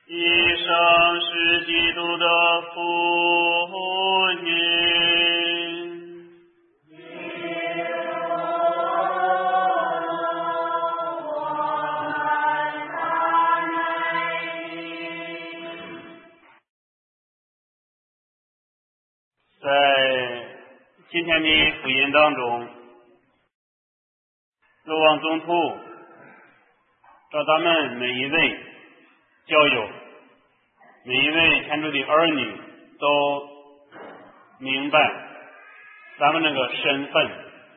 以上是基督的福音。在今天的福音当中，若望宗徒找咱们每一位教友，每一位天主的儿女都明白咱们那个身份。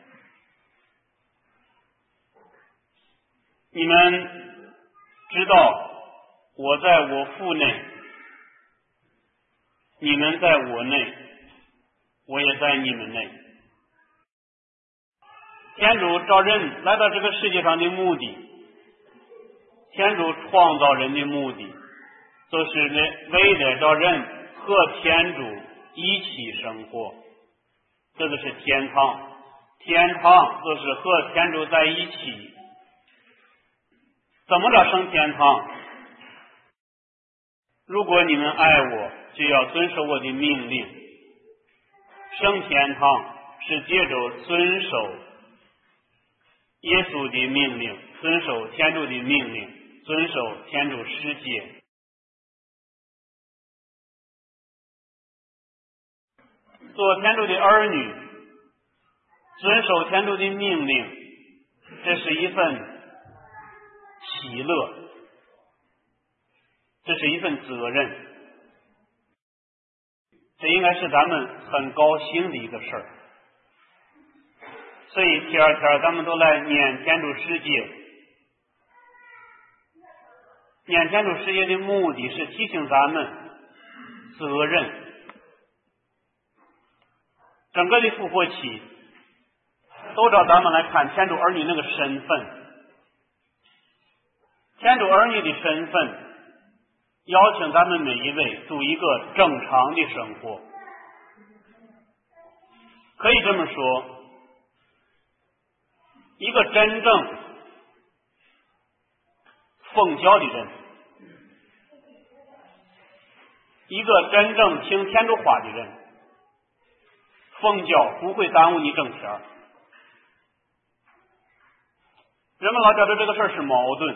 你们知道我在我父内，你们在我内，我也在你们内。天主召人来到这个世界上的目的，天主创造人的目的，就是为了让人和天主一起生活。这就是天堂，天堂就是和天主在一起。怎么着升天堂？如果你们爱我，就要遵守我的命令。升天堂是借着遵守耶稣的命令，遵守天主的命令，遵守天主世界。做天主的儿女，遵守天主的命令，这是一份喜乐，这是一份责任，这应该是咱们很高兴的一个事儿。所以天天咱们都来念天主世界。念天主世界的目的是提醒咱们责任。整个的复活期都找咱们来看天主儿女那个身份。天主儿女的身份邀请咱们每一位度一个正常的生活。可以这么说，一个真正奉教的人，一个真正听天主话的人，奉教不会耽误你挣钱。人们老觉得这个事儿是矛盾，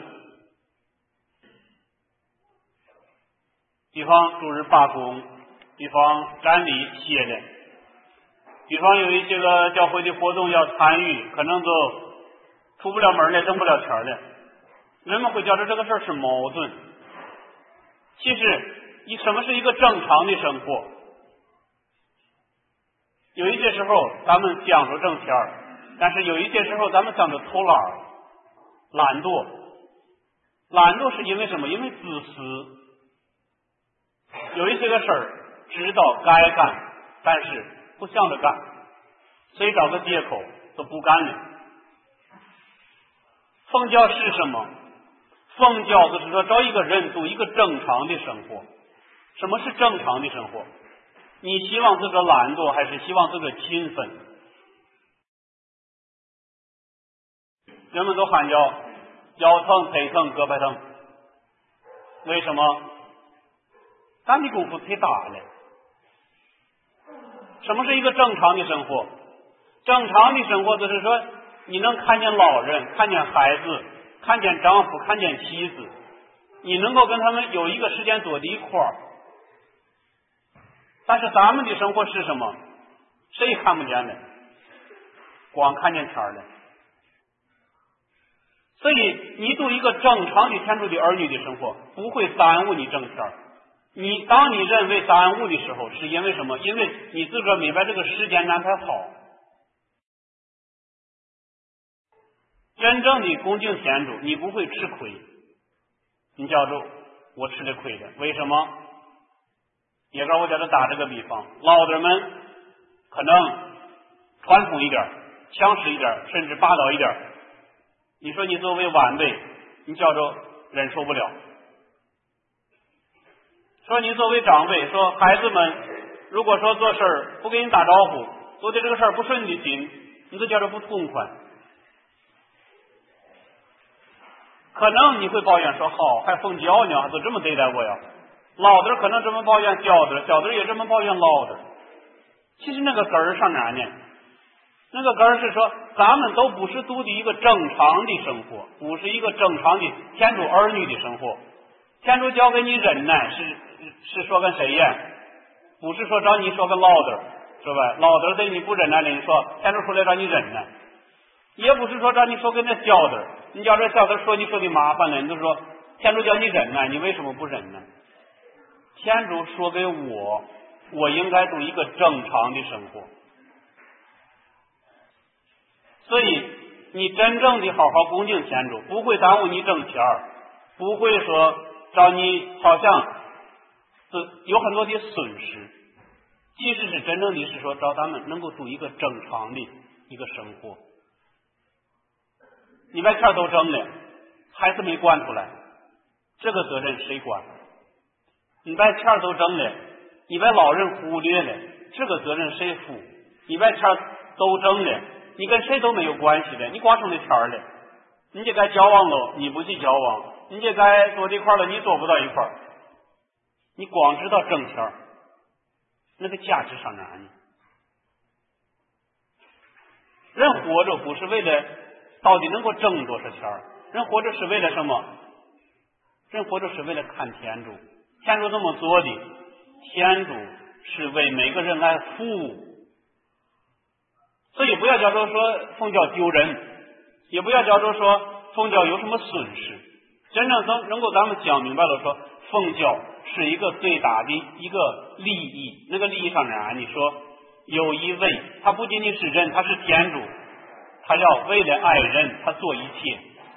比方主日罢工，比方站立歇练，比方有一些个教会的活动要参与，可能都出不了门来，挣不了钱的，人们会觉得这个事儿是矛盾。其实什么是一个正常的生活？有一些时候咱们想着挣钱，但是有一些时候咱们想着偷懒、懒惰。懒惰是因为什么？因为自私。有一些个事儿知道该干，但是不想着干，所以找个借口都不干了。奉教是什么？奉教就是说找一个人度一个正常的生活。什么是正常的生活？你希望自个懒惰，还是希望自个勤奋？人们都喊腰疼、腿疼、胳膊疼，为什么？咱的功夫忒大了。什么是一个正常的生活？正常的生活就是说，你能看见老人，看见孩子，看见丈夫，看见妻子，你能够跟他们有一个时间坐在一块儿。但是咱们的生活是什么？谁也看不见的，光看见钱了。所以你度一个正常的天主的儿女的生活，不会耽误你挣钱。当你认为耽误的时候，是因为什么？因为你自个明白这个时间安排好。真正的恭敬天主，你不会吃亏。你叫着我吃了亏的，为什么？也让我在这打这个比方，老子们可能传统一点、强势一点，甚至霸道一点。你说你作为晚辈，你叫着忍受不了。说你作为长辈，说孩子们如果说做事不给你打招呼，做的这个事儿不顺你心，你就觉着不痛快。 可能你会抱怨说，好，还奉教呢，还都这么对待我呀。老的可能这么抱怨小的，小的也这么抱怨老的。其实那个根儿上哪呢？那个根儿是说，咱们都不是度的一个正常的生活，不是一个正常的天主儿女的生活。天主教给你忍耐，是说跟谁呀？不是说找你说跟老的，是吧？老的对你不忍耐了，你说天主出来让你忍耐。也不是说让你说跟那小的，你叫这小的说你说的麻烦了，你就说天主叫你忍耐，你为什么不忍呢？天主说给我应该度一个正常的生活。所以你真正的好好恭敬天主，不会耽误你挣钱，不会说让你好像有很多的损失。其实是真正的是说找咱们能够度一个正常的一个生活。你把钱都挣了，孩子没管出来，这个责任谁管？你把钱都挣了，你把老人忽略了，这个责任谁负？你把钱都挣了，你跟谁都没有关系的，你光剩那钱了，你就该交往了，你不去交往，你就该坐这块了，你坐不到一块，你光知道挣钱，那个价值上哪呢？人活着不是为了到底能够挣多少钱，人活着是为了什么？人活着是为了看天主，天主这么做的，天主是为每个人来服务。所以不要叫做说奉教丢人，也不要叫做说奉教有什么损失。真正能够咱们讲明白了说，奉教是一个最大的一个利益。那个利益上哪？你说有一位，他不仅仅是人，他是天主，他要为了爱人，他做一切。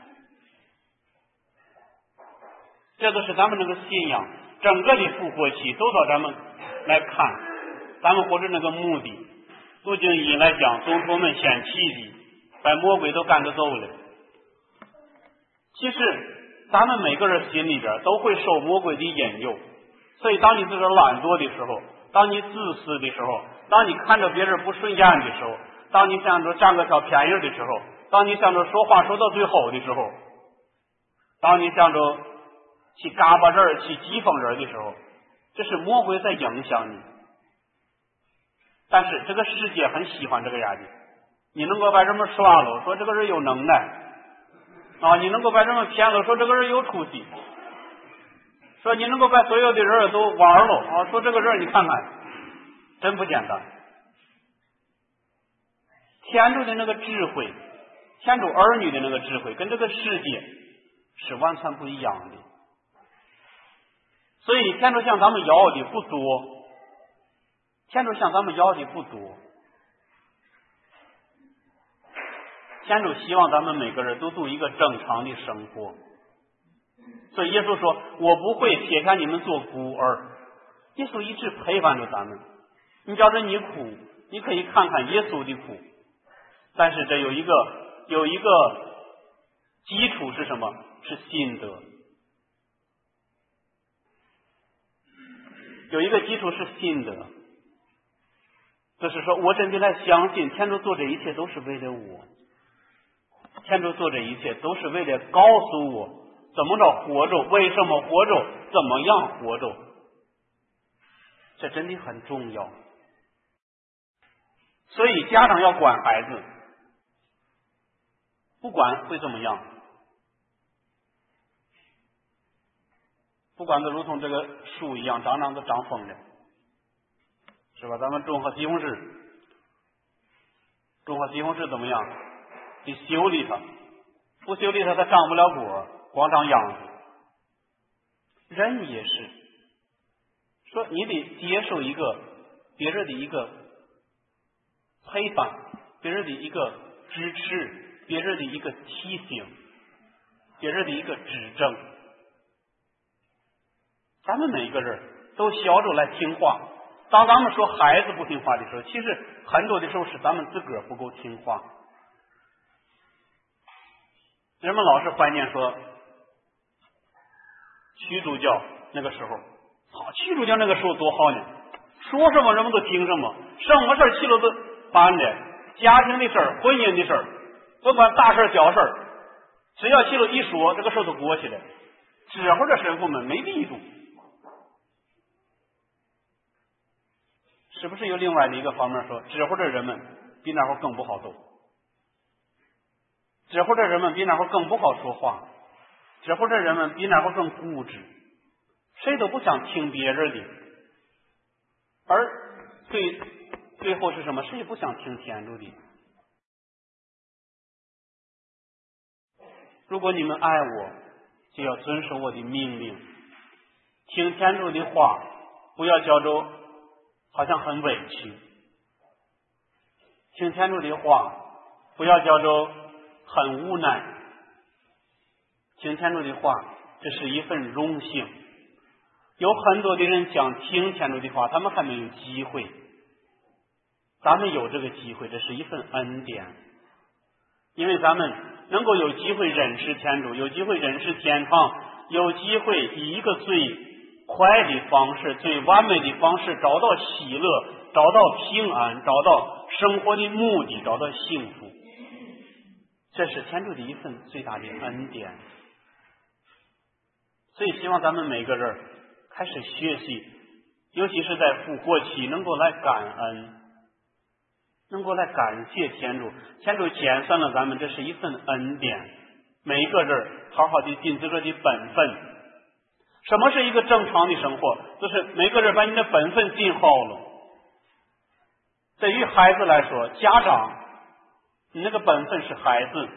这个是咱们那个信仰，整个的复活期都到咱们来看，咱们活着那个目的。路径一来讲，宗徒们先起的，把魔鬼都赶得走了。其实咱们每个人心里边都会受魔鬼的引诱，所以当你自个儿懒惰的时候，当你自私的时候，当你看着别人不顺眼的时候，当你想着占个小便宜的时候，当你想着说话说到最后的时候，当你想着去嘎巴人去讥讽人的时候，这是魔鬼在影响你。但是这个世界很喜欢这个样子，你能够把人们耍了，说这个人有能耐啊，你能够把人们骗了，说这个人有出息，说你能够把所有的人都玩了啊，说这个人你看看真不简单。天主的那个智慧，天主儿女的那个智慧跟这个世界是完全不一样的。所以天主向咱们要的不多，天主向咱们要的不多，天主希望咱们每个人都度一个正常的生活。所以耶稣说，我不会撇下你们做孤儿。耶稣一直陪伴着咱们，你觉着你苦，你可以看看耶稣的苦，但是这有一个基础是什么？是信德。有一个基础是信德，就是说我真的来相信天主做这一切都是为了我，天主做这一切都是为了告诉我怎么着活着，为什么活着，怎么样活着，这真的很重要。所以家长要管孩子，不管会怎么样，不管都如同这个树一样，长长都长疯了，是吧？咱们种个西红柿，怎么样？得修理它，不修理它，它长不了果，光长秧子。人也是，说你得接受一个别人的一个陪伴，别人的一个支持，别人的一个提醒，别人的一个指正。咱们每个人都学着来听话。当咱们说孩子不听话的时候，其实很多的时候是咱们自个儿不够听话。人们老是怀念说驱主教那个时候，驱主教那个时候多好呢，说什么人们都听什么，什么事去了都办的，家庭的事儿、婚姻的事儿，不管大事小事， 只要记录一说，这个事都过去了。之后的神父们没力度，是不是有另外的一个方面说，之后的人们比那会儿更不好走，之后的人们比那会儿更不好说话，之后的人们比那会儿更固执，谁都不想听别人的，而最后是什么？谁也不想听天主的。如果你们爱我，就要遵守我的命令，听天主的话，不要觉着好像很委屈，听天主的话，不要觉着很无奈，听天主的话，这是一份荣幸。有很多的人想听天主的话，他们还没有机会，咱们有这个机会，这是一份恩典。因为咱们能够有机会认识天主，有机会认识天堂，有机会以一个最快的方式，最完美的方式找到喜乐，找到平安，找到生活的目的，找到幸福。这是天主的一份最大的恩典。所以希望咱们每个人开始学习，尤其是在复活期，能够来感恩，能够来感谢天主。天主拣选了咱们，这是一份恩典。每一个人好好的尽自个的本分。什么是一个正常的生活？就是每个人把你的本分尽好了。对于孩子来说，家长你那个本分是孩子；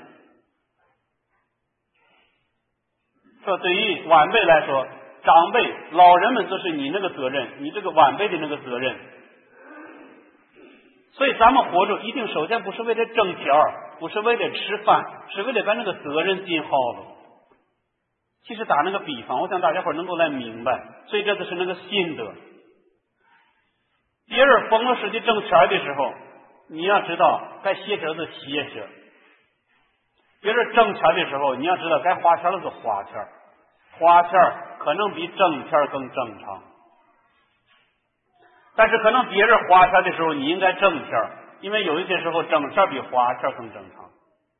说对于晚辈来说，长辈老人们就是你那个责任，你这个晚辈的那个责任。所以咱们活着一定首先不是为了挣钱，不是为了吃饭，是为了把那个责任尽好了。其实打那个比方，我想大家伙能够来明白，所以这就是那个心得。别人疯了似的挣钱的时候，你要知道该歇着就歇着；别人挣钱的时候，你要知道该花钱了就花钱，花钱可能比挣钱更正常。但是可能别人花钱的时候，你应该挣钱，因为有一些时候挣钱比花钱更正常。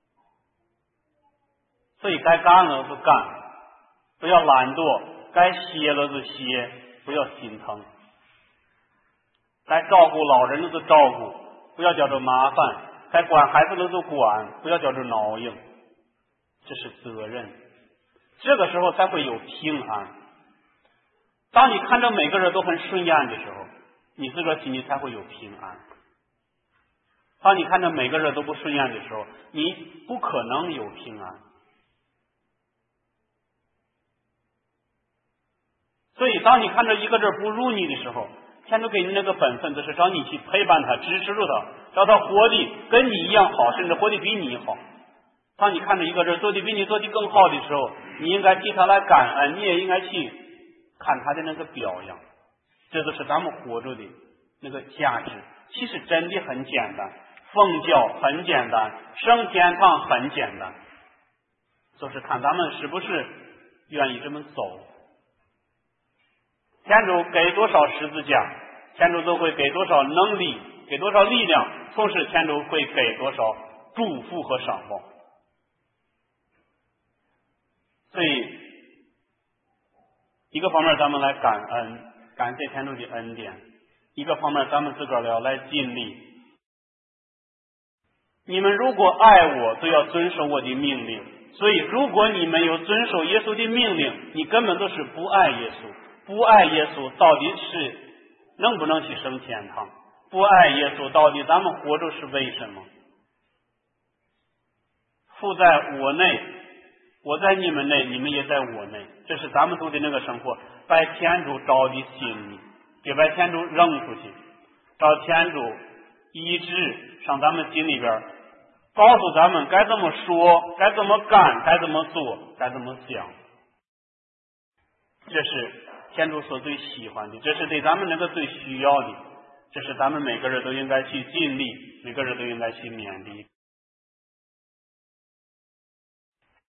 所以该干了就干，不要懒惰；该歇了就歇，不要心疼；该照顾老人了就照顾，不要叫做麻烦；该管孩子了就管，不要叫做挠硬。这是责任，这个时候才会有平安。当你看着每个人都很顺眼的时候，你自个儿心里才会有平安。当你看着每个人都不顺眼的时候，你不可能有平安。所以当你看着一个人不如你的时候，天主给你那个本分，就是找你去陪伴他，支持住他，让他活的跟你一样好，甚至活得比你好。当你看着一个人做的比你做的更好的时候，你应该替他来感恩，你也应该去看他的那个表扬。这就是咱们活着的那个价值。其实真的很简单，奉教很简单，升天堂很简单，就是看咱们是不是愿意这么走。天主给多少十字架，天主都会给多少能力，给多少力量，同时天主会给多少祝福和赏报。所以一个方面咱们来感恩，感谢天主的恩典；一个方面咱们自个儿要来尽力。你们如果爱我，就要遵守我的命令。所以如果你没有遵守耶稣的命令，你根本都是不爱耶稣。不爱耶稣到底是能不能去升天堂？不爱耶稣到底咱们活着是为什么？父在我内，我在你们内，你们也在我内，这是咱们读的那个生活，把天主招的心里，别把天主扔出去，找天主医治上咱们心里边，告诉咱们该怎么说，该怎么干，该怎么做，该怎么想。这是天主所最喜欢的，这是对咱们那个最需要的，这是咱们每个人都应该去尽力，每个人都应该去勉励。